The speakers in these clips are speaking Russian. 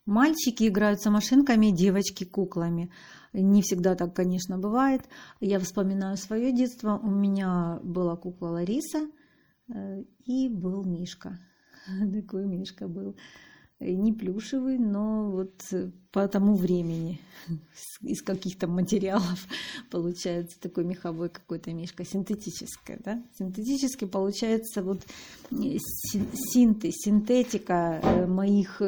Мальчики играются машинками, девочки куклами. Не всегда так, конечно, бывает. Я вспоминаю свое детство. У меня была кукла Лариса и был Мишка. Такой Мишка был. Не плюшевый, но вот по тому времени из каких-то материалов получается такой меховой какой-то Мишка, синтетическое, да? Синтетически получается вот синтетика моих...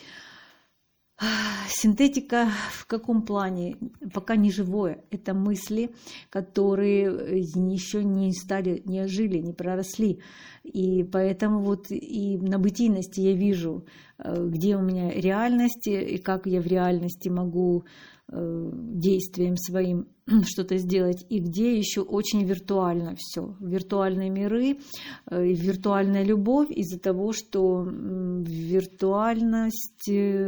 Синтетика в каком плане? Пока не живое. Это мысли, которые еще не стали, не ожили, не проросли. И поэтому вот и на бытийности я вижу, где у меня реальность, и как я в реальности могу действием своим что-то сделать, и где еще очень виртуально все. Виртуальные миры, виртуальная любовь из-за того, что виртуальность,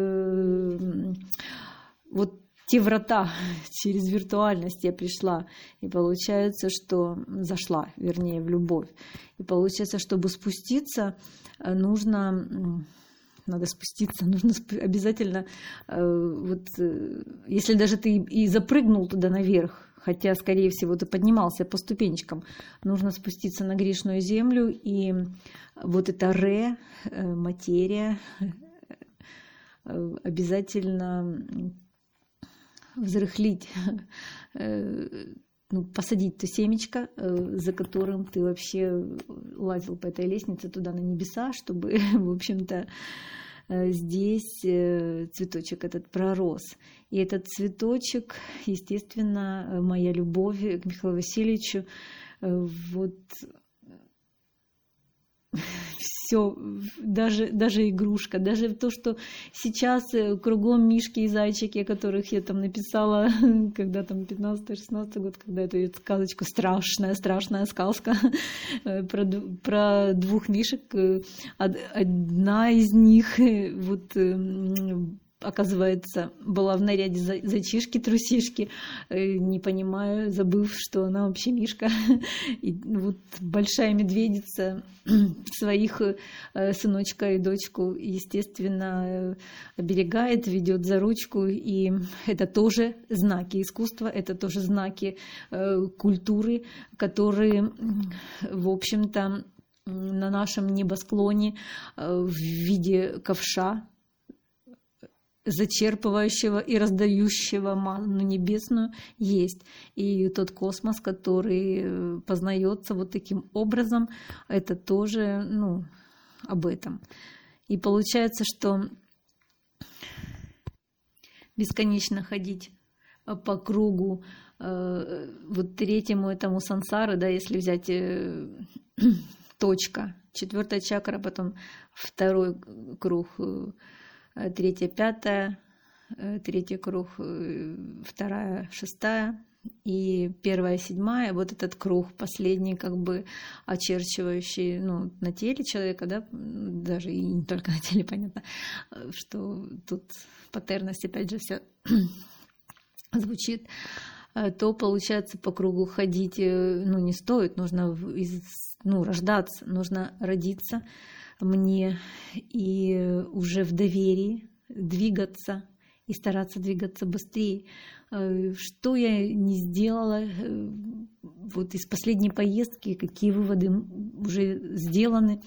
вот те врата, через виртуальность я пришла, и получается, что зашла, вернее, в любовь. И получается, чтобы спуститься, надо спуститься, нужно обязательно, вот, если даже ты и запрыгнул туда наверх, хотя, скорее всего, ты поднимался по ступенечкам, нужно спуститься на грешную землю, и вот эта материя обязательно взрыхлить, посадить то семечко, за которым ты вообще лазил по этой лестнице туда на небеса, чтобы, в общем-то, здесь цветочек этот пророс. И этот цветочек, естественно, моя любовь к Михаилу Васильевичу, вот все, даже игрушка, даже то, что сейчас кругом мишки и зайчики, о которых я там написала, когда там 15-16 год, когда эту сказочку, страшная сказка про двух мишек, одна из них вот оказывается, была в наряде зайчишки-трусишки, не понимаю, забыв, что она вообще мишка. И вот большая медведица своих сыночка и дочку, естественно, оберегает, ведет за ручку. И это тоже знаки искусства, это тоже знаки культуры, которые, в общем-то, на нашем небосклоне в виде ковша, зачерпывающего и раздающего манну небесную, есть. И тот космос, который познается вот таким образом, это тоже, об этом. И получается, что бесконечно ходить по кругу вот третьему этому сансары, да, если взять точка, 4-я чакра, потом 2-й круг, 3-я, 5-я, 3-й круг, 2-я, 6-я и 1-я, 7-я. Вот этот круг последний, как бы очерчивающий, на теле человека, да, даже и не только на теле, понятно, что тут патерность, опять же, все звучит, то получается по кругу ходить, не стоит, нужно рождаться, нужно родиться мне и уже в доверии двигаться и стараться двигаться быстрее. Что я не сделала вот из последней поездки, какие выводы уже сделаны.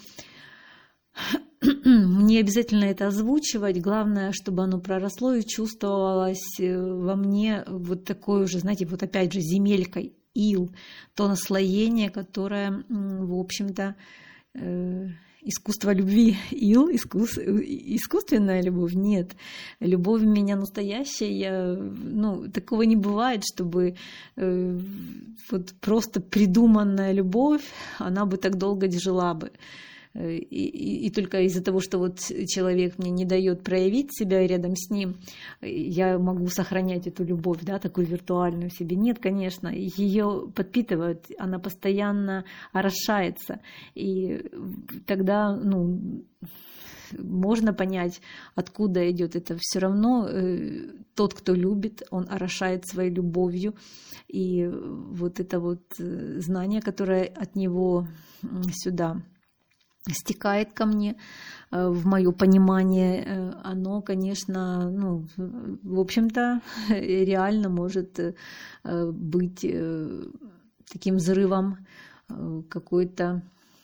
Мне обязательно это озвучивать. Главное, чтобы оно проросло и чувствовалось во мне вот такой уже, знаете, вот опять же земелькой, ил, то наслоение, которое, в общем-то, искусство любви, ил, искусственная любовь, нет. Любовь у меня настоящая, такого не бывает, чтобы вот просто придуманная любовь, она бы так долго жила бы. И только из-за того, что вот человек мне не дает проявить себя рядом с ним, я могу сохранять эту любовь, да, такую виртуальную в себе. Нет, конечно, ее подпитывают, она постоянно орошается. И тогда, можно понять, откуда идет это. Все равно тот, кто любит, он орошает своей любовью. И вот это вот знание, которое от него сюда стекает ко мне, в мое понимание, оно, конечно, ну, в общем-то, реально может быть таким взрывом какой-то.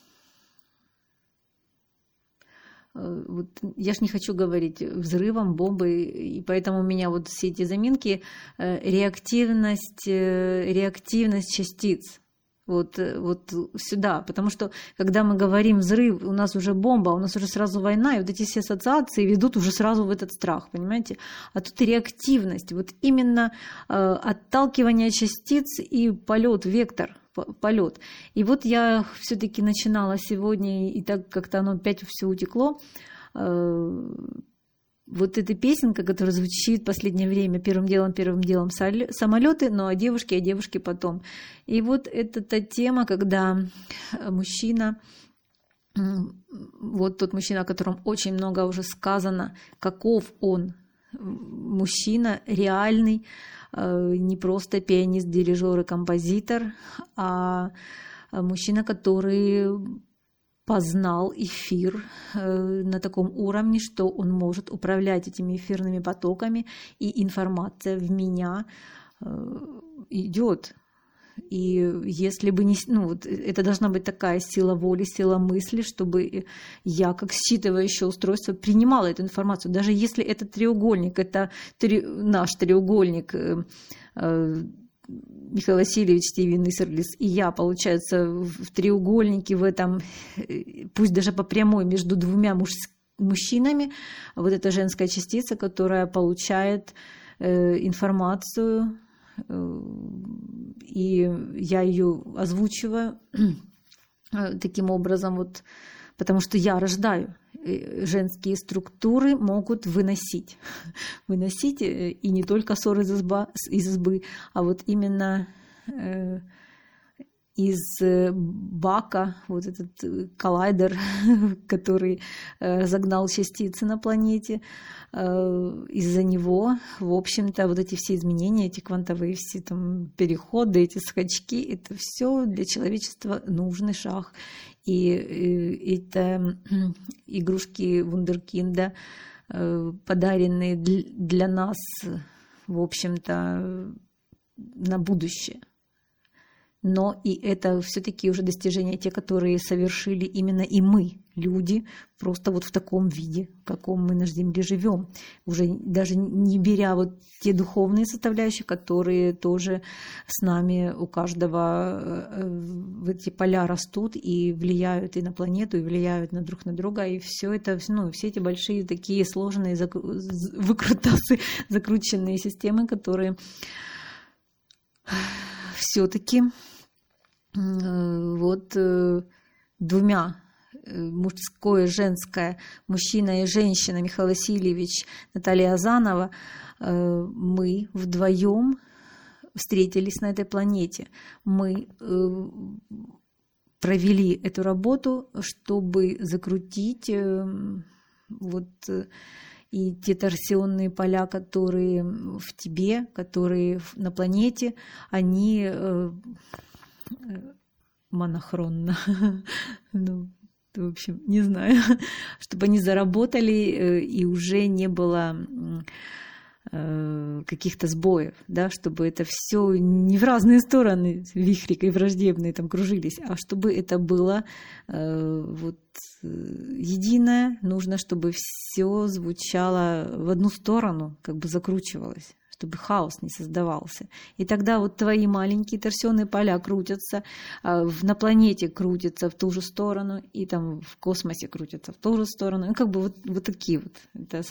Вот я ж не хочу говорить взрывом, бомбой, и поэтому у меня вот все эти заминки, реактивность частиц. Вот сюда, потому что когда мы говорим взрыв, у нас уже бомба, у нас уже сразу война, и вот эти все ассоциации ведут уже сразу в этот страх, понимаете? А тут реактивность, вот именно отталкивание частиц и полет, вектор, полет. И вот я все-таки начинала сегодня, и так как-то оно опять все утекло. Вот эта песенка, которая звучит в последнее время, первым делом самолеты, но о девушке потом. И вот это та тема, когда мужчина, вот тот мужчина, о котором очень много уже сказано, каков он, мужчина реальный, не просто пианист, дирижер и композитор, а мужчина, который познал эфир на таком уровне, что он может управлять этими эфирными потоками, и информация в меня идет. И если бы не... Ну, вот это должна быть такая сила воли, сила мысли, чтобы я, как считывающее устройство, принимала эту информацию. Даже если этот треугольник, это наш треугольник, Михаил Васильевич, Стивен Исерлис и я, получается, в треугольнике в этом, пусть даже по прямой, между двумя мужчинами, вот эта женская частица, которая получает информацию, и я ее озвучиваю таким образом, вот, потому что я рождаю. Женские структуры могут выносить и не только ссор из избы, а вот именно из бака, вот этот коллайдер, который загнал частицы на планете, из-за него, в общем-то, вот эти все изменения, эти квантовые все там переходы, эти скачки, это все для человечества нужный шаг. И это игрушки вундеркинда, подаренные для нас, в общем-то, на будущее. Но и это все-таки уже достижения, те, которые совершили именно и мы, люди, просто вот в таком виде, в каком мы на Земле живем, уже даже не беря вот те духовные составляющие, которые тоже с нами у каждого в эти поля растут и влияют и на планету, и влияют друг на друга, и все это, ну, все эти большие такие сложные выкрутасы, закрученные системы, которые все-таки вот двумя, мужское, женское, мужчина и женщина, Михаил Васильевич, Наталья Азанова, мы вдвоем встретились на этой планете. Мы провели эту работу, чтобы закрутить вот и те торсионные поля, которые в тебе, которые на планете, они монохронно, ну, в общем, не знаю, чтобы они заработали и уже не было каких-то сбоев, да, чтобы это все не в разные стороны вихрикой враждебные там кружились, а чтобы это было вот единое, нужно, чтобы все звучало в одну сторону, как бы закручивалось, чтобы хаос не создавался. И тогда вот твои маленькие торсионные поля крутятся, на планете крутятся в ту же сторону, и там в космосе крутятся в ту же сторону. Ну, как бы вот такие вот. Это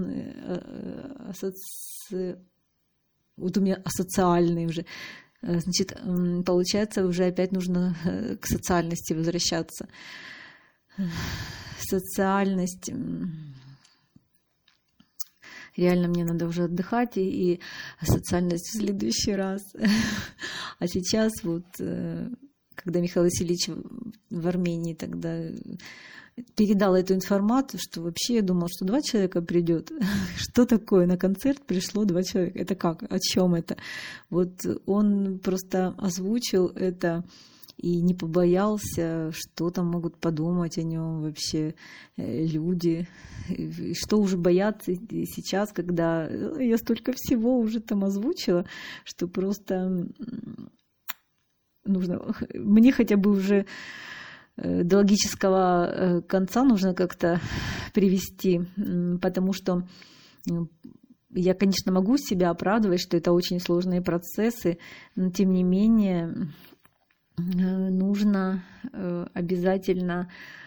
вот у меня асоциальные уже. Значит, получается, уже опять нужно к социальности возвращаться. Социальность... Реально мне надо уже отдыхать и социальность в следующий раз. А сейчас вот, когда Михаил Васильевич в Армении тогда передал эту информацию, что вообще я думала, что 2 человека придет. Что такое? На концерт пришло 2 человека. Это как? О чем это? Вот он просто озвучил это. и не побоялся, что там могут подумать о нем вообще люди, и что уже бояться сейчас, когда я столько всего уже там озвучила, что просто нужно, мне хотя бы уже до логического конца нужно как-то привести, потому что я, конечно, могу себя оправдывать, что это очень сложные процессы, но тем не менее нужно обязательно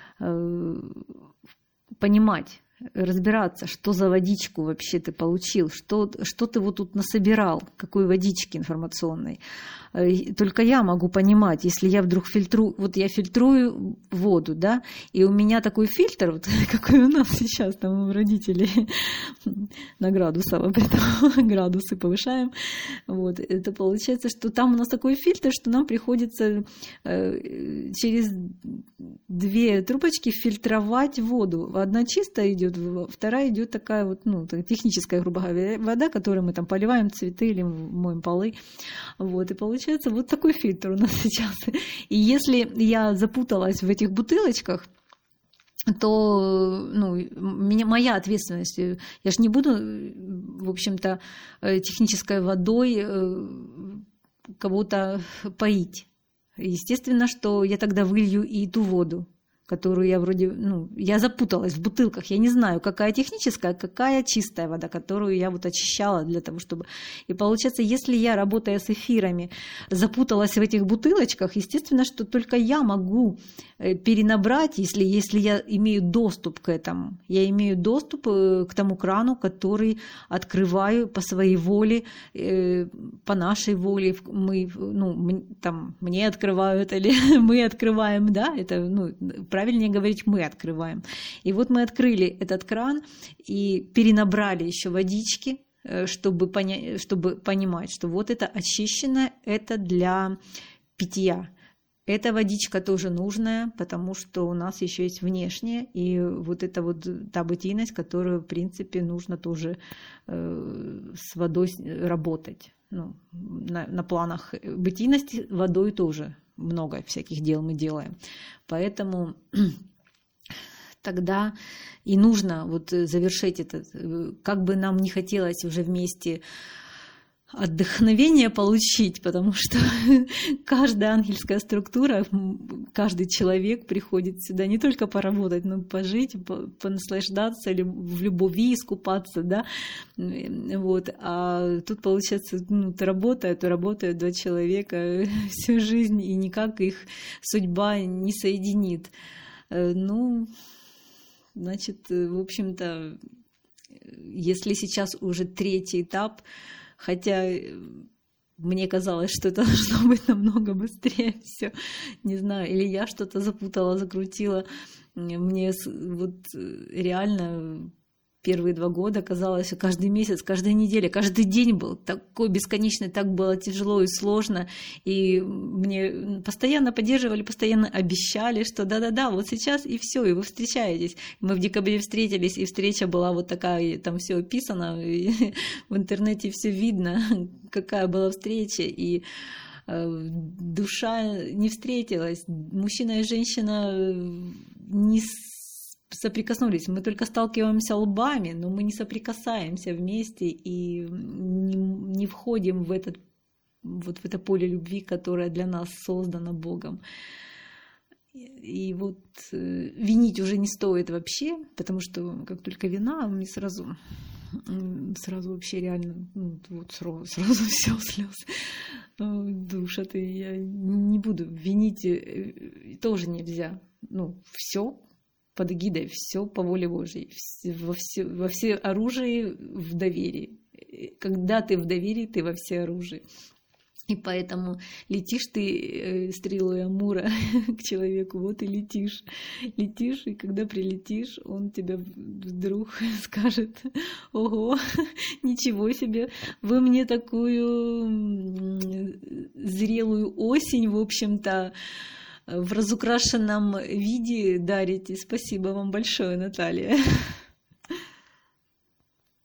понимать, разбираться, что за водичку вообще ты получил, что ты вот тут насобирал, какой водички информационной. Только я могу понимать, если я вдруг фильтрую, вот я фильтрую воду, да, и у меня такой фильтр, вот какой у нас сейчас там у родителей на градусово, градусы повышаем, вот, это получается, что там у нас такой фильтр, что нам приходится через 2 трубочки фильтровать воду. Одна чистая идет, вторая идет такая вот, ну, техническая, грубо говоря, вода, которой мы там поливаем цветы или моем полы, вот, и получается вот такой фильтр у нас сейчас. И если я запуталась в этих бутылочках, то, ну, моя ответственность, я же не буду, в общем-то, технической водой кого-то поить. Естественно, что я тогда вылью и ту воду, которую я вроде, ну, я запуталась в бутылках, я не знаю, какая техническая, какая чистая вода, которую я вот очищала для того, чтобы... И получается, если я, работая с эфирами, запуталась в этих бутылочках, естественно, что только я могу перенабрать, если я имею доступ к этому. Я имею доступ к тому крану, который открываю по своей воле, по нашей воле. Мы, ну, там, мне открывают или мы открываем, да, это, ну, правильнее говорить, мы открываем. И вот мы открыли этот кран и перенабрали еще водички, чтобы понимать, что вот это очищено, это для питья. Эта водичка тоже нужная, потому что у нас еще есть внешняя, и вот это вот та бытийность, которую, в принципе, нужно тоже с водой работать. Ну, на планах бытийности водой тоже много всяких дел мы делаем. Поэтому тогда и нужно вот завершить это, как бы нам не хотелось уже вместе отдохновение получить, потому что каждая ангельская структура, каждый человек приходит сюда не только поработать, но и пожить, понаслаждаться или в любви искупаться, да, вот. А тут получается, ну, работают 2 человека всю жизнь, и никак их судьба не соединит. Ну, значит, в общем-то, если сейчас уже 3-й этап, хотя мне казалось, что это должно быть намного быстрее все. Не знаю, или я что-то запутала, закрутила. Мне вот реально первые 2 года казалось, что каждый месяц, каждая неделя, каждый день был такой бесконечный, так было тяжело и сложно. И мне постоянно поддерживали, постоянно обещали, что да-да-да, вот сейчас и все, и вы встречаетесь. Мы в декабре встретились, и встреча была вот такая, там все описано, и в интернете все видно, какая была встреча, и душа не встретилась, мужчина и женщина не соприкоснулись. Мы только сталкиваемся лбами, но мы не соприкасаемся вместе и не входим в это поле любви, которое для нас создано Богом. И вот винить уже не стоит вообще, потому что как только вина, мне сразу вообще реально, ну, вот сразу все слез. Душа ты, я не буду винить, тоже нельзя. Ну, все под эгидой, все по воле Божьей, во все оружие в доверии. Когда ты в доверии, ты во все оружие. И поэтому летишь ты стрелой Амура к человеку, вот и летишь, и когда прилетишь, он тебе вдруг скажет: ого, ничего себе, вы мне такую зрелую осень, в общем-то, в разукрашенном виде дарите. Спасибо вам большое, Наталья.